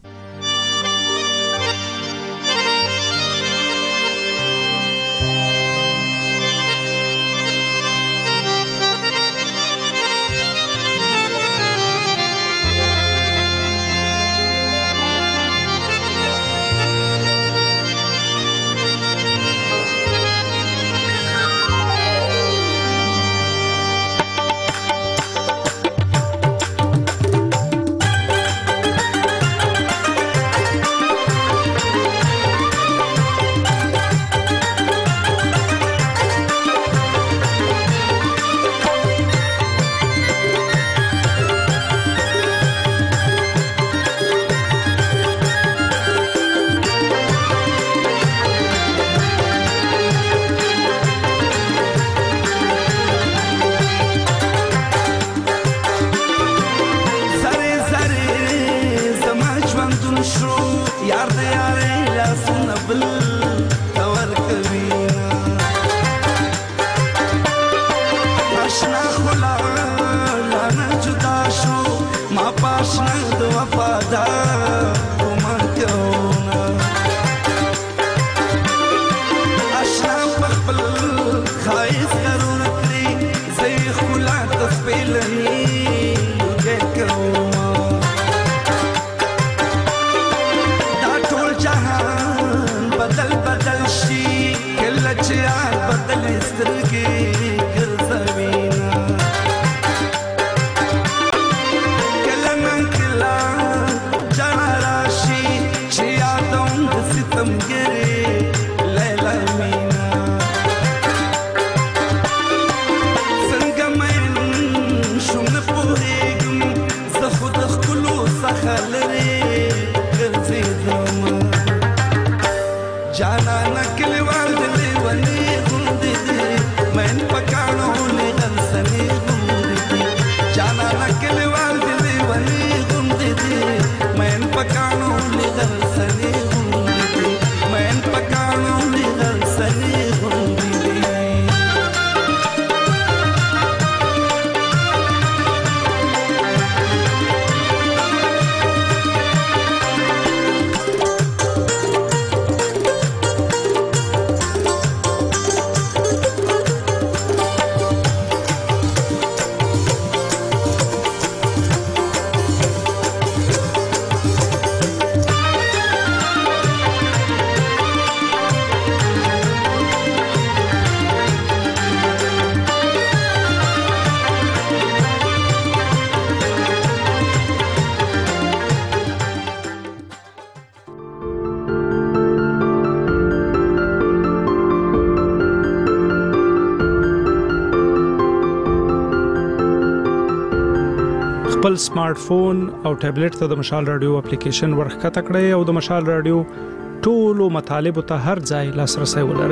خپل سمارټ فون او ټابلیټ ته د مشال رادیو اپلیکیشن ورخکته کړئ او د مشال رادیو ټولو مطالب ته هر ځای لاسرسي ولرئ.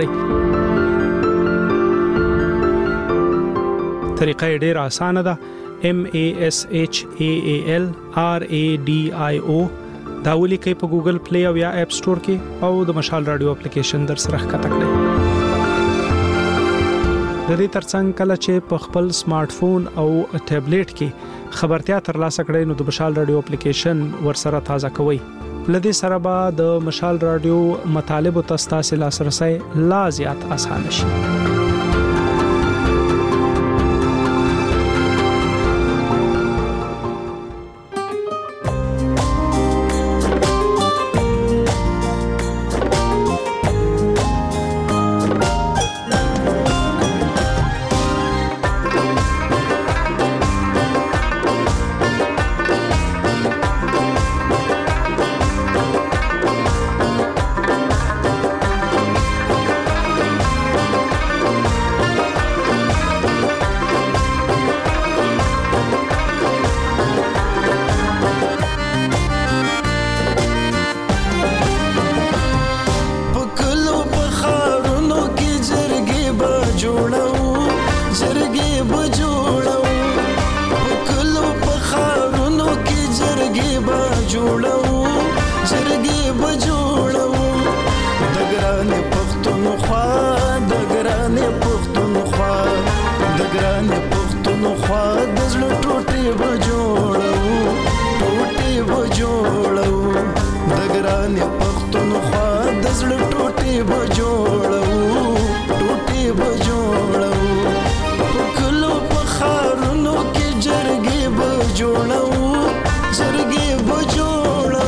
طریقه ډیره اسانه ده. MASHAAL RADIO دا ولیکئ په ګوګل پلی او یا اپ سٹور کې او د مشال رادیو اپلیکیشن در سره ښکته کړئ. د دې ترڅنګ کله چې په خپل سمارټ فون او ټابلیټ کې خبرتیا ترلاسه کړئ نو د مشال رادیو اپلیکیشن ورسره تازه کوئ. لدې سره به د مشال رادیو مطالب او تاسو لاسرسي لا زیات آسان شي. پښتونخوا د ګرانې پښتونخوا د ګرانې پښتونخوا د زړه ټوټې به جوړو ټوټې به جوړو د ګرانې پښتونخوا د زړه ټوټې به جوړو ټوټې به جوړو په کلو په ښارونو کې جرګې به جوړو جرګې به جوړو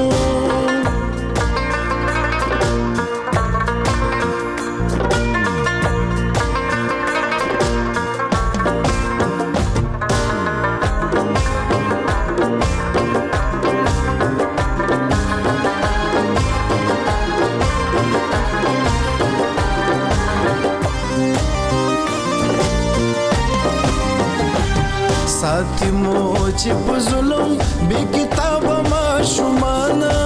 ساتي مو چې په ظلم بې کتابه ماشومانه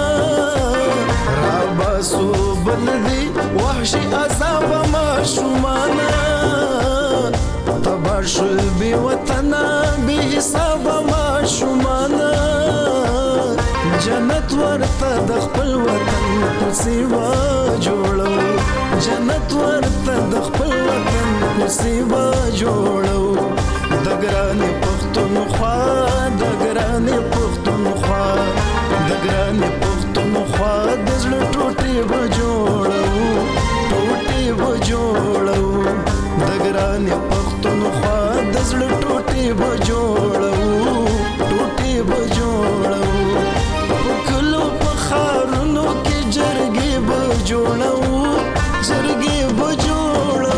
راباسو بلدي وحشي عذابه ماشومانه تبار شول بې وطنه بې حسابه ماشومانه جنت ورته د خپل وطن کوڅې به جوړو جنت ورته د خپل وطن کوڅې به جوړو د ګرانې پښتونخوا د ګرانې پښتونخوا د ګرانې پښتونخوا د زړه ټوټې به جوړو ټوټې به جوړو د ګرانې پښتونخوا د زړه ټوټې به جوړو ټوټې به جوړو په کلو په ښارونو کې جرګې به جوړو جرګې به جوړو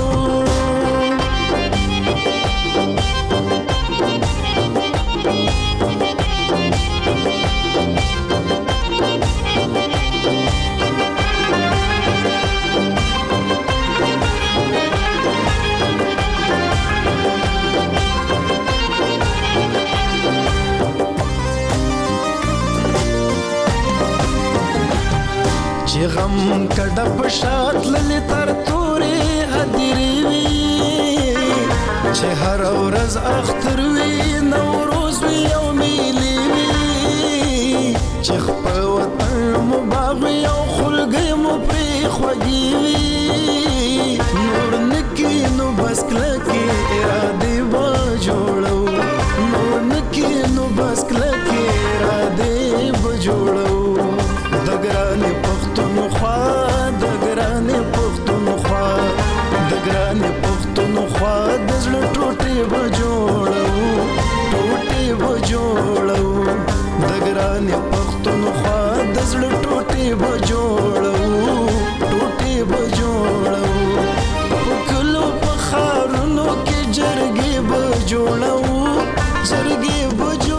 چې غم کډه په شات للی تر تورې هدیرې وي چې هر ورځ اختر وي نوروز وي او میلې وي چې خپل وطن مو باغ وي او خلګۍ مو پرې خوږې وي نور نکي نو بس کلکې ارادې به جوړو نور نکي نو بس کلکې ارادې به جوړو د ګرانې پښتونخوا د ګرانې پښتونخوا د ګرانې پښتونخوا د زړه ټوټې به جوړو ټوټې به جوړو د ګرانې پښتونخوا د زړه ټوټې به جوړو ټوټې به جوړو په کلو په ښارونو کې جرګې به جوړو جرګې به جوړو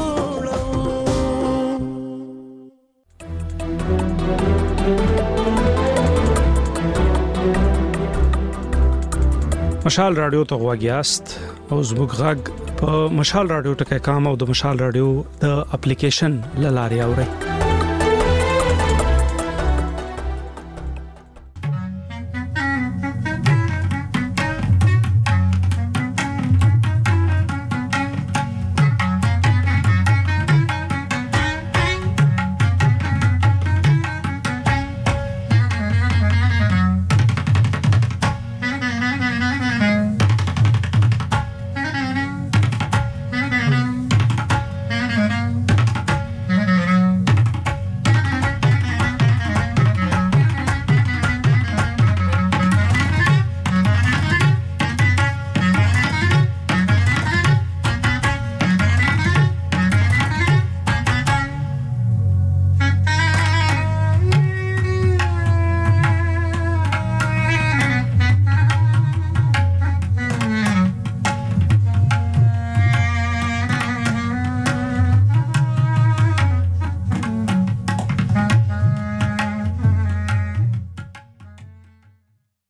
مشال رادیو ته غواګیاست او زموږ غږ په مشال رادیو ټکي کام او د مشال رادیو د اپلیکیشن لاري اوري